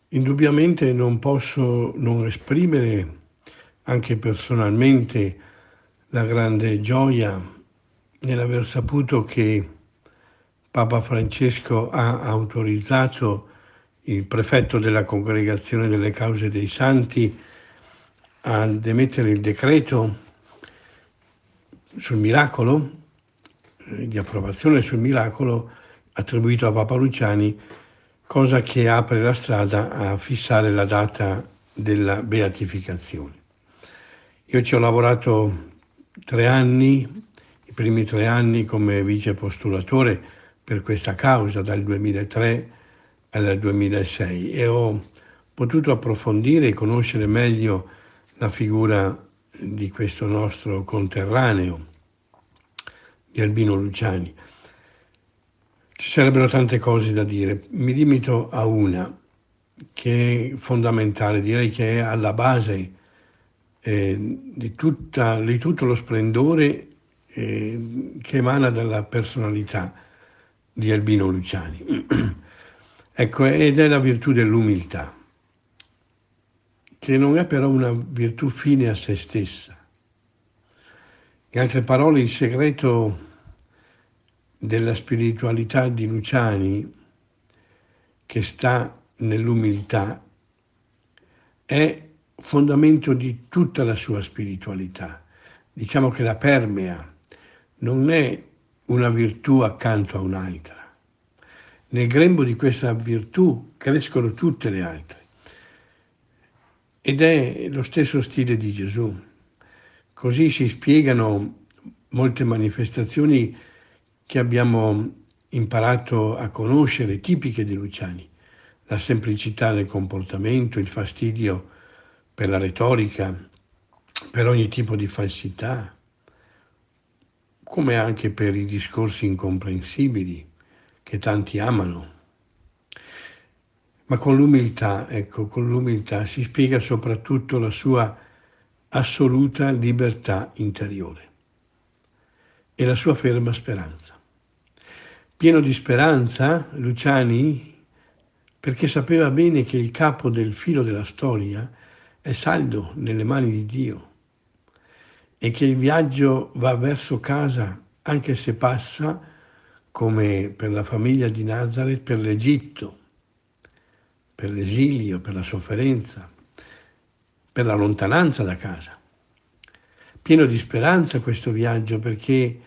Indubbiamente non posso non esprimere anche personalmente la grande gioia nell'aver saputo che Papa Francesco ha autorizzato il prefetto della Congregazione delle Cause dei Santi ad emettere il decreto sul miracolo, di approvazione sul miracolo attribuito a Papa Luciani, cosa che apre la strada a fissare la data della beatificazione. Io ci ho lavorato 3 anni, i primi 3 anni come vice postulatore per questa causa dal 2003 al 2006 e ho potuto approfondire e conoscere meglio la figura di questo nostro conterraneo, di Albino Luciani. Ci sarebbero tante cose da dire, mi limito a una che è fondamentale, direi che è alla base di tutto lo splendore che emana dalla personalità di Albino Luciani. Ecco, ed è la virtù dell'umiltà, che non è però una virtù fine a se stessa. In altre parole, il segreto della spiritualità di Luciani, che sta nell'umiltà, è fondamento di tutta la sua spiritualità. Diciamo che la permea, non è una virtù accanto a un'altra. Nel grembo di questa virtù crescono tutte le altre. Ed è lo stesso stile di Gesù. Così si spiegano molte manifestazioni che abbiamo imparato a conoscere, tipiche di Luciani. La semplicità del comportamento, il fastidio per la retorica, per ogni tipo di falsità, come anche per i discorsi incomprensibili che tanti amano. Ma con l'umiltà, ecco, con l'umiltà si spiega soprattutto la sua assoluta libertà interiore e la sua ferma speranza. Pieno di speranza, Luciani, perché sapeva bene che il capo del filo della storia è saldo nelle mani di Dio e che il viaggio va verso casa anche se passa, come per la famiglia di Nazareth, per l'Egitto, per l'esilio, per la sofferenza, per la lontananza da casa. Pieno di speranza questo viaggio, perché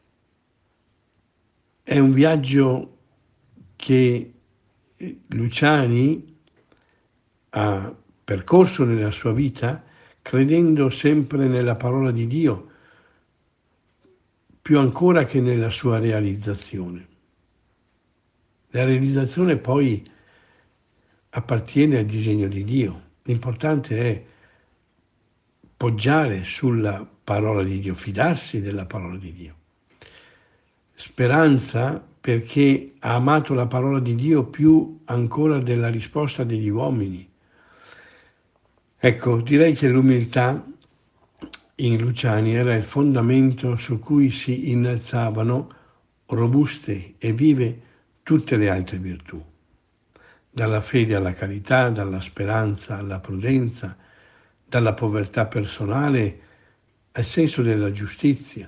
è un viaggio che Luciani ha percorso nella sua vita credendo sempre nella parola di Dio, più ancora che nella sua realizzazione. La realizzazione poi appartiene al disegno di Dio. L'importante è poggiare sulla parola di Dio, fidarsi della parola di Dio. Speranza perché ha amato la parola di Dio più ancora della risposta degli uomini. Ecco, direi che l'umiltà in Luciani era il fondamento su cui si innalzavano robuste e vive tutte le altre virtù, dalla fede alla carità, dalla speranza alla prudenza, dalla povertà personale al senso della giustizia.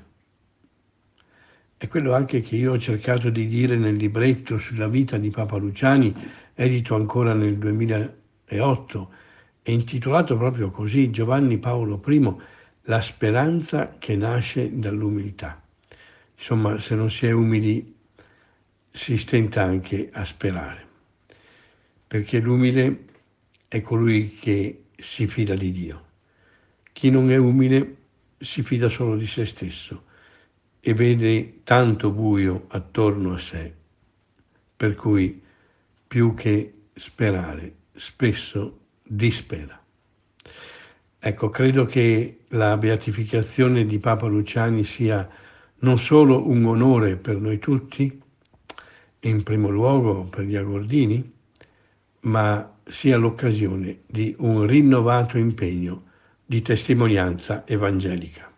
È quello anche che io ho cercato di dire nel libretto sulla vita di Papa Luciani, edito ancora nel 2008, e intitolato proprio così, Giovanni Paolo I, la speranza che nasce dall'umiltà. Insomma, se non si è umili, si stenta anche a sperare, perché l'umile è colui che si fida di Dio. Chi non è umile si fida solo di se stesso e vede tanto buio attorno a sé, per cui più che sperare, spesso dispera. Ecco, credo che la beatificazione di Papa Luciani sia non solo un onore per noi tutti, in primo luogo per gli agordini, ma sia l'occasione di un rinnovato impegno di testimonianza evangelica.